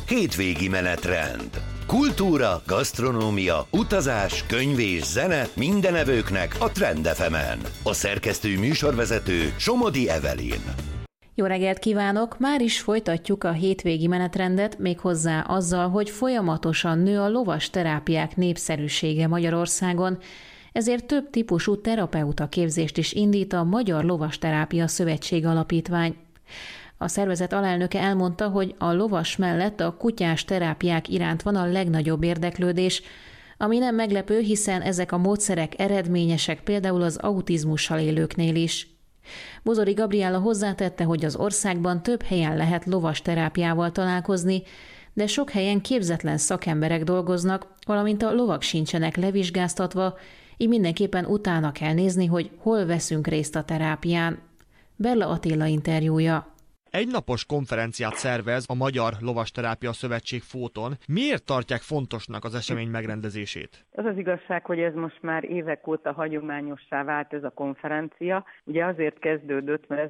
Hétvégi menetrend. Kultúra, gasztronómia, utazás, könyv és zene minden evőknek a Trend FM-en. A szerkesztő műsorvezető Somodi Evelyn. Jó reggelt kívánok! Már is folytatjuk a hétvégi menetrendet, méghozzá azzal, hogy folyamatosan nő a lovas terápiák népszerűsége Magyarországon, ezért több típusú terapeuta képzést is indít a Magyar Lovasterápia Szövetség Alapítvány. A szervezet alelnöke elmondta, hogy a lovas mellett a kutyás terápiák iránt van a legnagyobb érdeklődés, ami nem meglepő, hiszen ezek a módszerek eredményesek például az autizmussal élőknél is. Bozori Gabriella hozzátette, hogy az országban több helyen lehet lovas terápiával találkozni, de sok helyen képzetlen szakemberek dolgoznak, valamint a lovak sincsenek levizsgáztatva, így mindenképpen utána kell nézni, hogy hol veszünk részt a terápián. Berla Attila interjúja. Egynapos konferenciát szervez a Magyar Lovasterápia Szövetség Fóton. Miért tartják fontosnak az esemény megrendezését? Az az igazság, hogy ez most már évek óta hagyományossá vált ez a konferencia. Ugye azért kezdődött, mert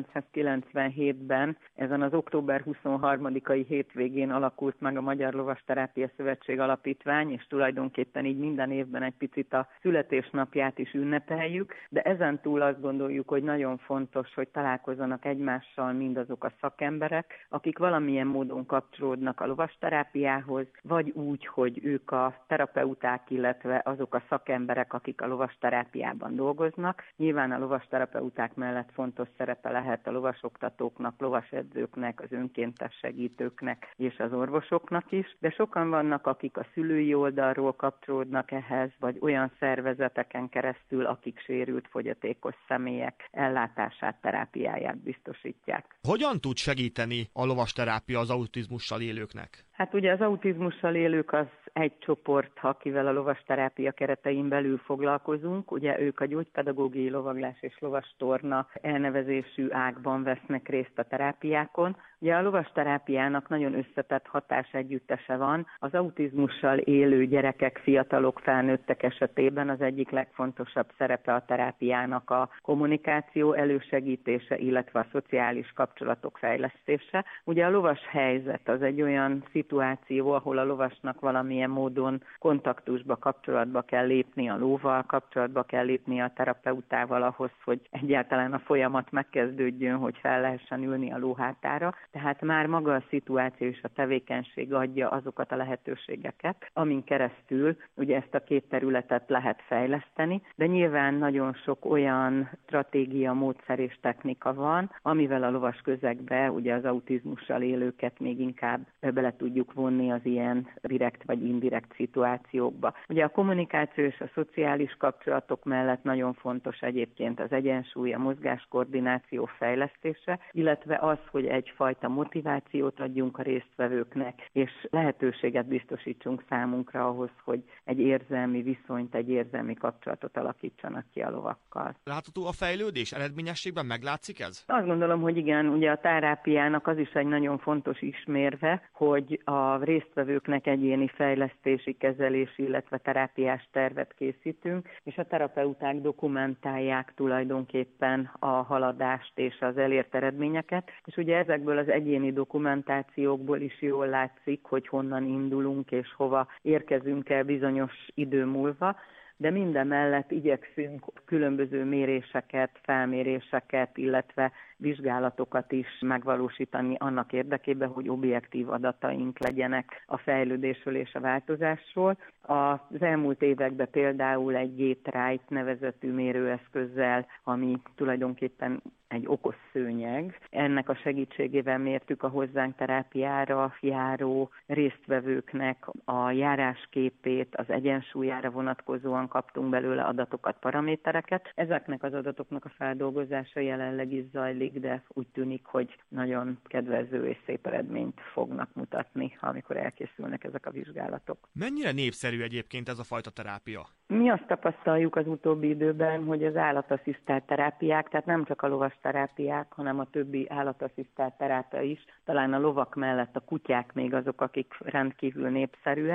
1997-ben ezen az október 23-ai hétvégén alakult meg a Magyar Lovasterápia Szövetség Alapítvány, és tulajdonképpen így minden évben egy picit a születésnapját is ünnepeljük, de ezen túl azt gondoljuk, hogy nagyon fontos, hogy találkozzanak egymással mindazok a szakemberek, akik valamilyen módon kapcsolódnak a lovasterápiához, vagy úgy, hogy ők a terapeuták, illetve azok a szakemberek, akik a lovasterápiában dolgoznak. Nyilván a lovasterapeuták mellett fontos szerepe lehet a lovasoktatóknak, lovasedzőknek, az önkéntes segítőknek és az orvosoknak is, de sokan vannak, akik a szülői oldalról kapcsolódnak ehhez, vagy olyan szervezeteken keresztül, akik sérült, fogyatékos személyek ellátását, terápiáját biztosítják. Hogyan tud segíteni a lovasterápia az autizmussal élőknek? Hát ugye az autizmussal élők az egy csoport, akivel a lovasterápia keretein belül foglalkozunk. Ugye ők a gyógypedagógiai lovaglás és lovastorna elnevezésű ágban vesznek részt a terápiákon. Ugye a lovasterápiának nagyon összetett hatásegyüttese van. Az autizmussal élő gyerekek, fiatalok, felnőttek esetében az egyik legfontosabb szerepe a terápiának a kommunikáció elősegítése, illetve a szociális kapcsolatok fejlesztése. Ugye a lovas helyzet az egy olyan szituáció, ahol a lovasnak valamilyen módon kontaktusba, kapcsolatba kell lépni a lóval, kapcsolatba kell lépni a terapeutával ahhoz, hogy egyáltalán a folyamat megkezdődjön, hogy fel lehessen ülni a ló hátára. Tehát már maga a szituáció és a tevékenység adja azokat a lehetőségeket, amin keresztül ugye ezt a két területet lehet fejleszteni, de nyilván nagyon sok olyan stratégia, módszer és technika van, amivel a lovas közegbe ugye az autizmussal élőket még inkább bele tudjuk vonni az ilyen direkt vagy indirekt szituációkba. Ugye a kommunikáció és a szociális kapcsolatok mellett nagyon fontos egyébként az egyensúly, a mozgáskoordináció fejlesztése, illetve az, hogy egyfajta motivációt adjunk a résztvevőknek, és lehetőséget biztosítsunk számunkra ahhoz, hogy egy érzelmi viszonyt, egy érzelmi kapcsolatot alakítsanak ki a lovakkal. Látható a fejlődés? Eredményességben meglátszik ez? Azt gondolom, hogy igen, ugye a terápiának az is egy nagyon fontos ismérve, hogy a résztvevőknek egyéni fejlesztési, kezelési, illetve terápiás tervet készítünk, és a terapeuták dokumentálják tulajdonképpen a haladást és az elért eredményeket, és ugye ezekből az egyéni dokumentációkból is jól látszik, hogy honnan indulunk és hova érkezünk el bizonyos idő múlva, de mindemellett igyekszünk különböző méréseket, felméréseket, illetve vizsgálatokat is megvalósítani annak érdekében, hogy objektív adataink legyenek a fejlődésről és a változásról. Az elmúlt években például egy G-Trite nevezetű mérőeszközzel, ami tulajdonképpen egy okos szőnyeg. Ennek a segítségével mértük a hozzánk terápiára járó résztvevőknek a járásképét, az egyensúlyára vonatkozóan kaptunk belőle adatokat, paramétereket. Ezeknek az adatoknak a feldolgozása jelenleg is zajlik, de úgy tűnik, hogy nagyon kedvező és szép eredményt fognak mutatni, amikor elkészülnek ezek a vizsgálatok. Mennyire népszerű egyébként ez a fajta terápia? Mi azt tapasztaljuk az utóbbi időben, hogy az állatasszisztált terápiák, tehát nem csak a lovasterápiák, hanem a többi állatasszisztált terápia is, talán a lovak mellett a kutyák még azok, akik rendkívül népszerűek.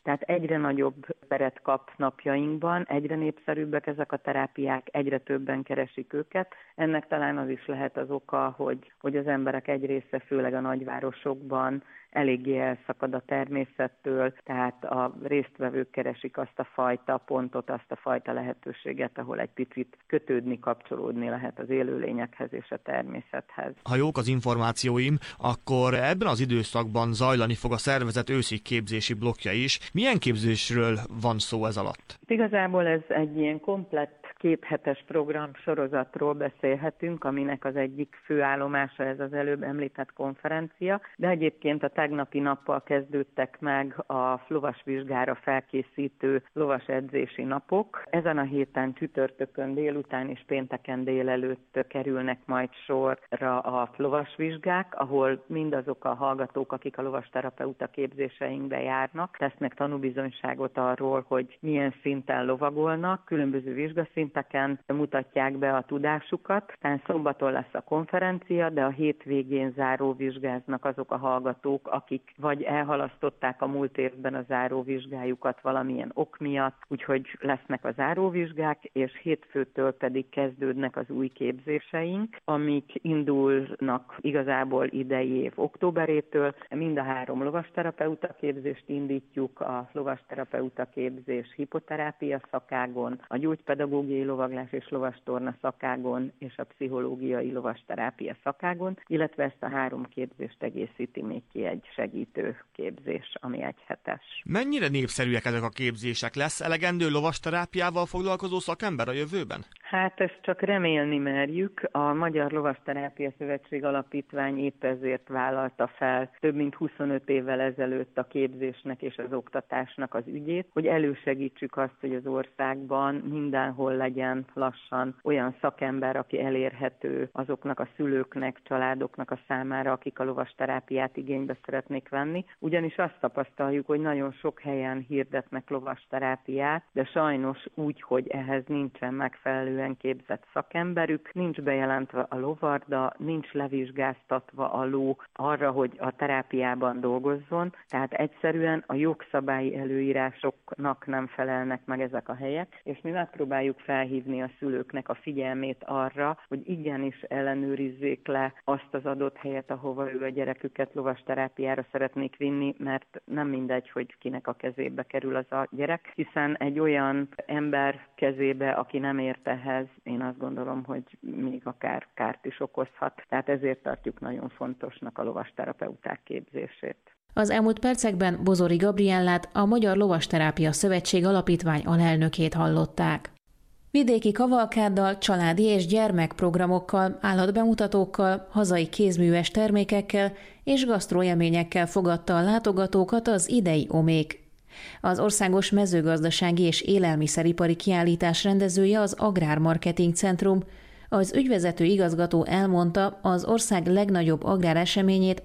Tehát egyre nagyobb teret kap napjainkban, egyre népszerűbbek ezek a terápiák, egyre többen keresik őket. Ennek talán az is lehet az oka, hogy az emberek egy része, főleg a nagyvárosokban eléggé elszakad a természettől, tehát a résztvevők keresik azt a fajta pontot, azt a fajta lehetőséget, ahol egy picit kötődni, kapcsolódni lehet az élőlényekhez és a természethez. Ha jók az információim, akkor ebben az időszakban zajlani fog a szervezet őszi képzési blokkja is. Milyen képzésről van szó ez alatt? Igazából ez egy ilyen komplett kéthetes program sorozatról beszélhetünk, aminek az egyik főállomása ez az előbb említett konferencia, de egyébként a tegnapi nappal kezdődtek meg a lovasvizsgára felkészítő lovasedzési napok. Ezen a héten csütörtökön délután és pénteken délelőtt kerülnek majd sorra a lovasvizsgák, ahol mindazok a hallgatók, akik a lovasterapeuta képzéseinkbe járnak, tesznek tanúbizonyságot arról, hogy milyen szinten lovagolnak, különböző vizsgaszinteken mutatják be a tudásukat. Tehát szombaton lesz a konferencia, de a hétvégén záróvizsgáznak azok a hallgatók, akik vagy elhalasztották a múlt évben a záróvizsgájukat valamilyen ok miatt, úgyhogy lesznek a záróvizsgák, és hétfőtől pedig kezdődnek az új képzéseink, amik indulnak igazából idei év októberétől. Mind a 3 lovasterapeuta képzést indítjuk, a lovasterapeuta képzés hipoterápia szakágon, a gyógypedagógiai lovaglás és lovastorna szakágon és a pszichológiai lovasterápia szakágon, illetve ezt a 3 képzést egészíti még ki egy segítő képzés, ami 1 hetes. Mennyire népszerűek ezek a képzések? Lesz elegendő lovasterápiával foglalkozó szakember a jövőben? Hát ezt csak remélni merjük. A Magyar Lovasterápia Szövetség Alapítvány épp ezért vállalta fel több mint 25 évvel ezelőtt a képzésnek és az oktatásnak az ügyét, hogy elősegítsük azt, hogy az országban mindenhol legyen lassan olyan szakember, aki elérhető azoknak a szülőknek, családoknak a számára, akik a lovasterápiát igénybe szeretnék venni. Ugyanis azt tapasztaljuk, hogy nagyon sok helyen hirdetnek lovasterápiát, de sajnos úgy, hogy ehhez nincsen megfelelően képzett szakemberük, nincs bejelentve a lovarda, nincs levizsgáztatva a ló arra, hogy a terápiában dolgozzon, tehát egyszerűen a jogszabályi előírásoknak nem felelnek meg ezek a helyek, és mi megpróbáljuk felhívni a szülőknek a figyelmét arra, hogy igenis ellenőrizzék le azt az adott helyet, ahova ő a gyereküket lovasterápiára szeretnék vinni, mert nem mindegy, hogy kinek a kezébe kerül az a gyerek, hiszen egy olyan ember kezébe, aki nem ért ehhez, én azt gondolom, hogy még akár kárt is okozhat. Tehát ezért tartjuk nagyon fontosnak a lovasterapeuták képzését. Az elmúlt percekben Bozori Gabriellát, a Magyar Lovasterápia Szövetség Alapítvány alelnökét hallották. Vidéki kavalkáddal, családi és gyermekprogramokkal, állatbemutatókkal, hazai kézműves termékekkel és gasztroélményekkel fogadta a látogatókat az idei Omék. Az Országos Mezőgazdasági és Élelmiszeripari Kiállítás rendezője az Agrármarketing Centrum. Az ügyvezető igazgató elmondta, az ország legnagyobb agráreseményét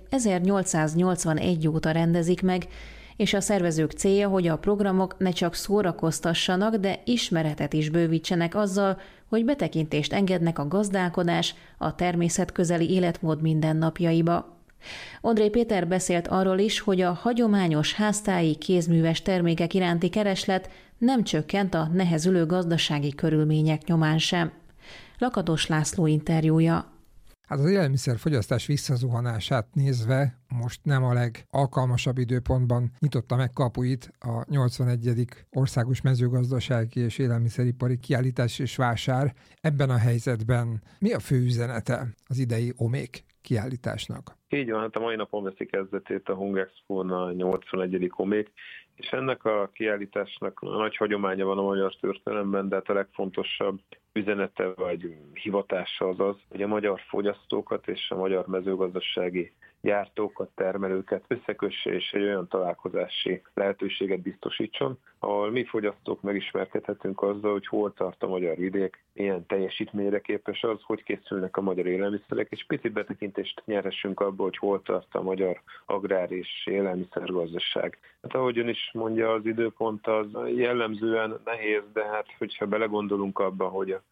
1881 óta rendezik meg, és a szervezők célja, hogy a programok ne csak szórakoztassanak, de ismeretet is bővítsenek azzal, hogy betekintést engednek a gazdálkodás, a természetközeli életmód mindennapjaiba. Ondré Péter beszélt arról is, hogy a hagyományos háztáji kézműves termékek iránti kereslet nem csökkent a nehezülő gazdasági körülmények nyomán sem. Lakatos László interjúja. Hát az élelmiszerfogyasztás visszazuhanását nézve most nem a legalkalmasabb időpontban nyitotta meg kapuit a 81. Országos Mezőgazdasági és Élelmiszeripari Kiállítás és Vásár. Ebben a helyzetben mi a fő üzenete az idei Omék kiállításnak? Így van, hát a mai napon veszi kezdetét a Hungexpón a 81. Omék, és ennek a kiállításnak nagy hagyománya van a magyar történelemben, de hát a legfontosabb üzenete vagy hivatása az, hogy a magyar fogyasztókat és a magyar mezőgazdasági gyártókat, termelőket összekösse és egy olyan találkozási lehetőséget biztosítson, ahol mi fogyasztók megismerkedhetünk azzal, hogy hol tart a magyar vidék, milyen teljesítményre képes az, hogy készülnek a magyar élelmiszerek, és picit betekintést nyerhessünk abba, hogy hol tart a magyar agrár és élelmiszergazdaság. Hát ahogy ön is mondja, az időpont az jellemzően nehéz, de hát hogyha belegondolunk abba, hogy a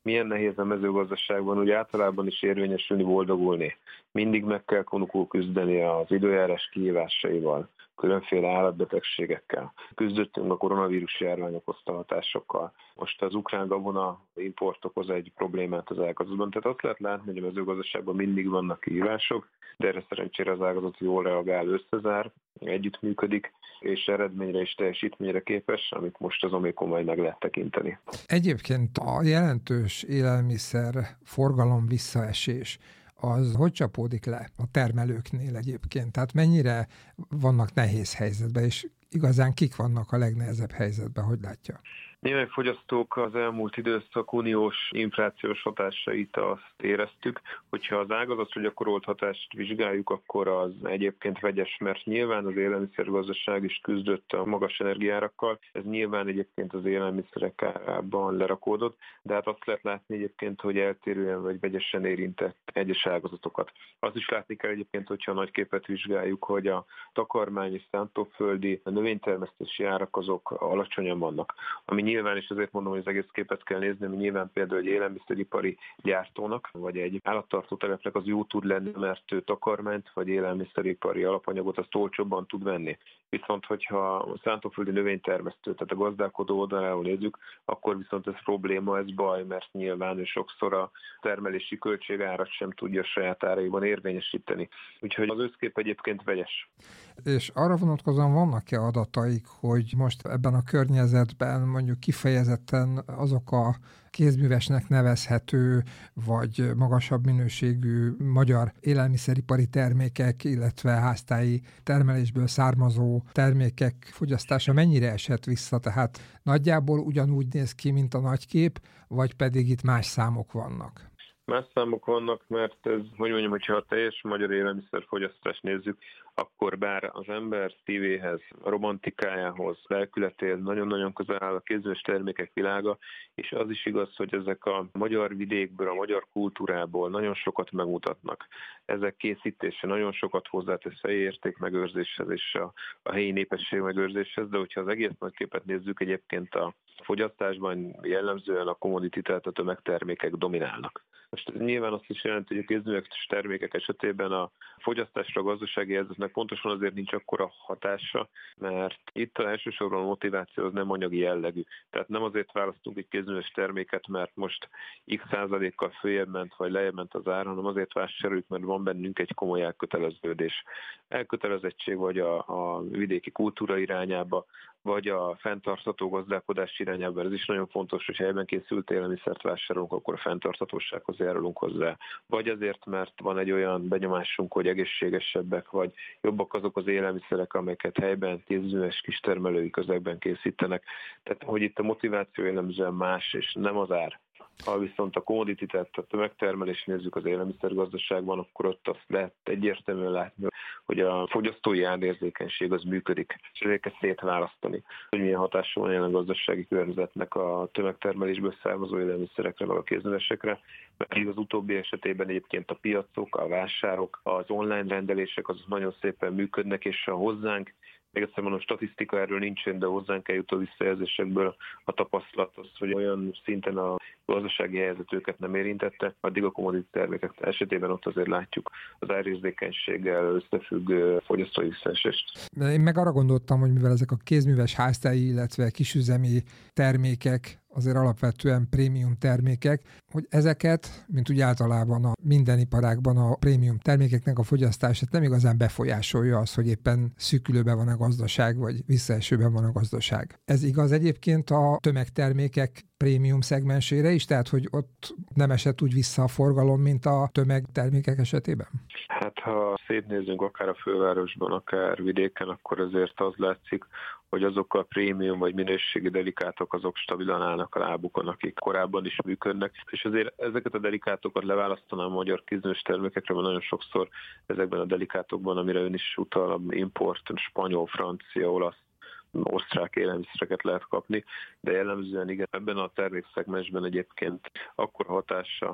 milyen nehéz a mezőgazdaságban úgy általában is érvényesülni, boldogulni. Mindig meg kell küzdeni az időjárás kihívásaival, különféle állatbetegségekkel. Küzdöttünk a koronavírus járvány okozta hatásokkal. Most az ukrán gabona import okoz egy problémát az ágazatban. Tehát azt lehet látni, hogy a mezőgazdaságban mindig vannak kihívások, de erre szerencsére az ágazat jól reagál, összezár, együttműködik, és eredményre és teljesítményre képes, amit most az Omikron majd meg lehet tekinteni. Egyébként a jelentős élelmiszer forgalom visszaesés, az hogy csapódik le a termelőknél egyébként? Tehát mennyire vannak nehéz helyzetben, és igazán kik vannak a legnehezebb helyzetben, hogy látja? Némely fogyasztók az elmúlt időszak uniós inflációs hatásait azt éreztük, hogyha az ágazatra gyakorolt hatást vizsgáljuk, akkor az egyébként vegyes, mert nyilván az élelmiszergazdaság is küzdött a magas energiárakkal, ez nyilván egyébként az élelmiszerek árában lerakódott, de hát azt lehet látni egyébként, hogy eltérően vagy vegyesen érintett egyes ágazatokat. Azt is látni kell egyébként, hogyha a nagy képet vizsgáljuk, hogy a takarmány és szántóföldi növénytermesztési árak azok alacsonyan vannak, ami nyilván, és azért mondom, hogy az egész képet kell nézni, ami nyilván például egy élelmiszeripari gyártónak, vagy egy állattartó telepnek az jó tud lenni, mert ő takarmányt, vagy élelmiszeripari alapanyagot azt olcsóbban tud venni. Viszont, hogyha a szántóföldi növénytermesztő, tehát a gazdálkodó oldaláról nézzük, akkor viszont ez probléma, ez baj, mert nyilván ő sokszor a termelési költségárat sem tudja a saját áraiban érvényesíteni. Úgyhogy az összkép egyébként vegyes. És arra vonatkozóan vannak-e adataik, hogy most ebben a környezetben mondjuk kifejezetten azok a kézművesnek nevezhető, vagy magasabb minőségű magyar élelmiszeripari termékek, illetve háztáji termelésből származó termékek fogyasztása mennyire esett vissza? Tehát nagyjából ugyanúgy néz ki, mint a nagykép, vagy pedig itt más számok vannak? Más számok vannak, mert ez, hogy mondjam, hogyha a teljes magyar élelmiszerfogyasztást nézzük, akkor bár az ember szívéhez, a romantikájához, lelkületéhez nagyon-nagyon közel áll a kézműves termékek világa, és az is igaz, hogy ezek a magyar vidékből, a magyar kultúrából nagyon sokat megmutatnak. Ezek készítése nagyon sokat hozzátesz helyi értékmegőrzéshez és a helyi népesség megőrzéshez, de hogyha az egész nagy képet nézzük, egyébként a fogyasztásban jellemzően a commodity, tehát a tömegtermékek dominálnak. Most ez nyilván azt is jelenti, hogy a kézműves termékek esetében a fogyasztásra, a gazdasági helyzetnek pontosan azért nincs akkora hatása, mert itt elsősorban a motiváció az nem anyagi jellegű. Tehát nem azért választunk egy kézműves terméket, mert most x százalékkal följebb ment, vagy lejjebb ment az ár, hanem azért vásároljuk, mert van bennünk egy komoly elköteleződés. Elkötelezettség vagy a vidéki kultúra irányába, vagy a fenntartható gazdálkodás irányába. Ez is nagyon fontos, hogy helyben készült élelmiszert vásárolunk, akkor a fenntarthatósághoz járulunk hozzá. Vagy azért, mert van egy olyan benyomásunk, hogy egészségesebbek, vagy jobbak azok az élelmiszerek, amelyeket helyben kézműves kistermelői közegben készítenek. Tehát, hogy itt a motiváció jellemzően más, és nem az ár. Ha viszont a commodity, tehát a tömegtermelést nézzük az élelmiszergazdaságban, akkor ott azt lehet egyértelműen látni, hogy a fogyasztói árérzékenység az működik, és ezért kell szétválasztani, hogy milyen hatása van jelen gazdasági környezetnek a tömegtermelésből származó élelmiszerekre, vagy a kézművesekre, mert az utóbbi esetében egyébként a piacok, a vásárok, az online rendelések azok nagyon szépen működnek, és a hozzánk, még egyszer mondom, statisztika erről nincsen, de hozzánk eljutó visszajelzésekből a tapasztalat az, hogy olyan szinten a gazdasági helyzet őket nem érintette, addig a commodity termékek esetében ott azért látjuk az árérzékenységgel összefüggő fogyasztói visszaesést. Én meg arra gondoltam, hogy mivel ezek a kézműves háztáji, illetve kisüzemi termékek azért alapvetően prémium termékek, hogy ezeket, mint úgy általában a minden iparágban a prémium termékeknek a fogyasztását nem igazán befolyásolja az, hogy éppen szűkülőben van a gazdaság, vagy visszaesőben van a gazdaság. Ez igaz egyébként a tömegtermékek prémium szegmensére is, tehát hogy ott nem esett úgy vissza a forgalom, mint a tömegtermékek esetében? Hát ha szétnézzünk akár a fővárosban, akár vidéken, akkor azért az látszik, hogy azok a prémium vagy minőségi delikátok azok stabilan állnak a lábukon, akik korábban is működnek, és azért ezeket a delikátokat leválasztanám a magyar kézműves termékekre, mert nagyon sokszor ezekben a delikátokban, amire ön is utal, import, spanyol, francia, olasz, osztrák élelmiszereket lehet kapni, de jellemzően igen, ebben a termékszegmensben egyébként akkor hatása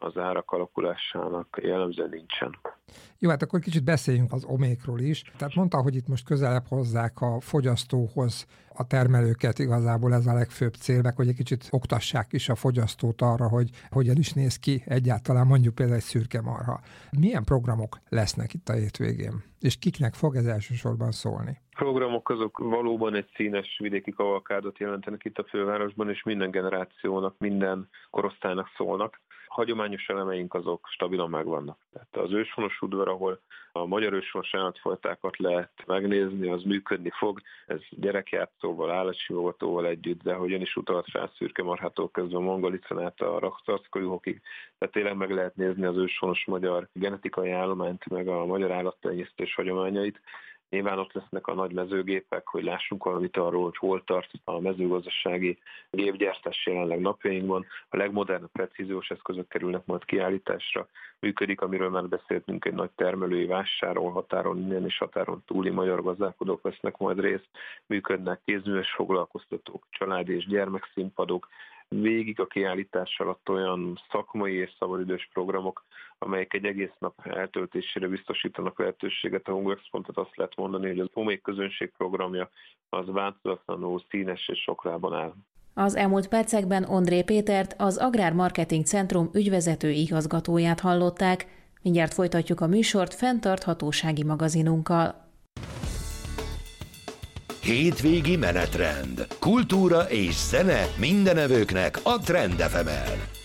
az árak alakulásának jellemzően nincsen. Jó, hát akkor kicsit beszéljünk az Omékról is. Tehát mondta, hogy itt most közelebb hozzák a fogyasztóhoz a termelőket, igazából ez a legfőbb cél, meg hogy egy kicsit oktassák is a fogyasztót arra, hogy hogyan is néz ki egyáltalán mondjuk például egy szürke marha. Milyen programok lesznek itt a hétvégén? És kiknek fog ez elsősorban szólni? Programok azok valóban egy színes vidéki kavalkádot jelentenek itt a fővárosban, és minden generációnak, minden korosztálynak szólnak. Hagyományos elemeink azok stabilan megvannak. Tehát az őshonos udvar, ahol a magyar őshonos állatfajtákat lehet megnézni, az működni fog. Ez gyerekjátszóval, állatsimogatóval együtt, de ahogy ön is utalt rá, szürkemarhától kezdve a mongolicon át a raktarckajúhokig. Tehát tényleg meg lehet nézni az őshonos magyar genetikai állományt, meg a magyar állattenyésztés hagyományait. Nyilván ott lesznek a nagy mezőgépek, hogy lássunk valamit arról, hogy hol tart a mezőgazdasági gépgyártás jelenleg napjainkban. A legmodernebb precíziós eszközök kerülnek majd kiállításra. Működik, amiről már beszéltünk, egy nagy termelői vásárról, határon innen és határon túli magyar gazdálkodók vesznek majd részt. Működnek kézműves foglalkoztatók, családi és gyermekszínpadok. Végig a kiállítás alatt olyan szakmai és szabadidős programok, amelyek egy egész nap eltöltésére biztosítanak lehetőséget a HungerExpo-n, tehát azt lehet mondani, hogy az Omék közönség programja az változatlanul színes és sokrában áll. Az elmúlt percekben Ondré Pétert, az Agrár Marketing Centrum ügyvezető igazgatóját hallották. Mindjárt folytatjuk a műsort fenntarthatósági magazinunkkal. Hétvégi menetrend. Kultúra és zene mindenevőknek a Trend FM-en.